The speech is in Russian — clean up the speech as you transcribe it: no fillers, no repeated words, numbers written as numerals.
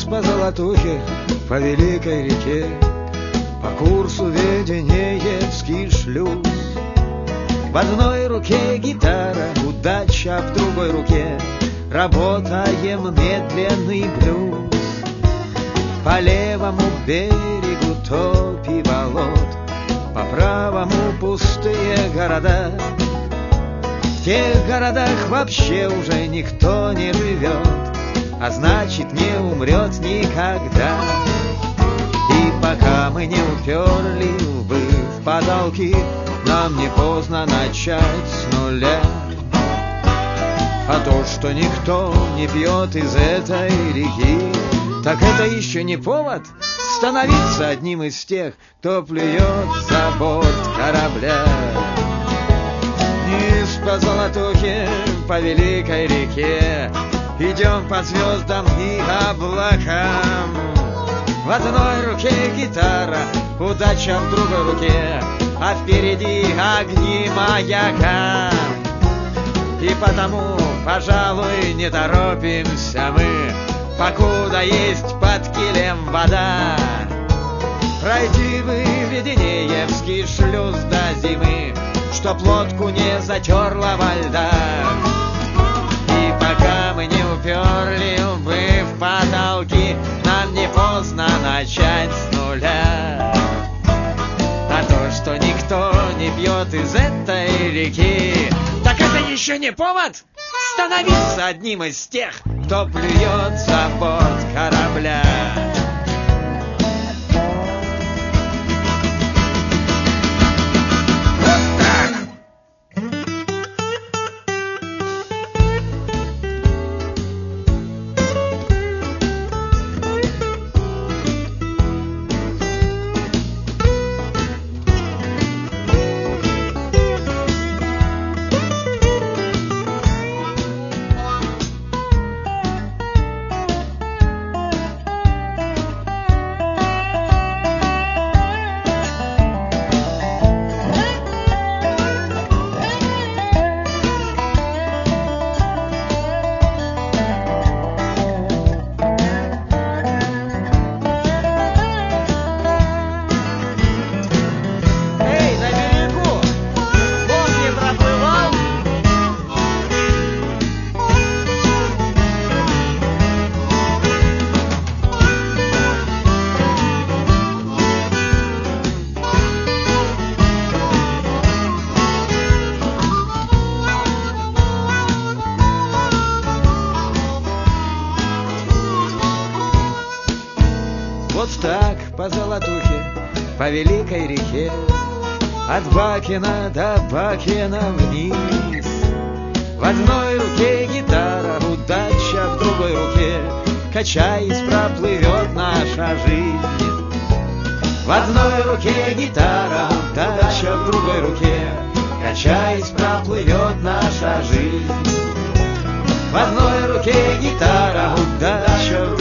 Вниз по Золотухе, по великой реке, по курсу Веденеевский шлюз. В одной руке гитара, удача в другой руке, работаем медленный блюз. По левому берегу топи болот, по правому пустые города. В тех городах вообще уже никто не живет, а значит, не умрет никогда. И пока мы не уперли лбы в потолки, нам не поздно начать с нуля. А то, что никто не пьет из этой реки, так это еще не повод становиться одним из тех, кто плюет за борт корабля. Вниз по Золотухе, по великой реке, идем по звездам и облакам. В одной руке гитара, удача в другой руке, а впереди огни маяка. И потому, пожалуй, не торопимся мы, покуда есть под килем вода. Пройди бы Веденеевский шлюз до зимы, чтоб лодку не затерло во льдах. И пока мы не уперли лбы в потолки, нам не поздно начать с нуля. А то, что никто не пьет из этой реки, так это еще не повод становиться одним из тех, кто плюет за борт корабля. Вот так по Золотухе, по великой реке, от Бакина до Бакина вниз. В одной руке гитара, удача в другой руке, качаясь, проплывет наша жизнь. В одной руке гитара, удача в другой руке, качаясь, проплывет наша жизнь. В одной руке гитара, удача в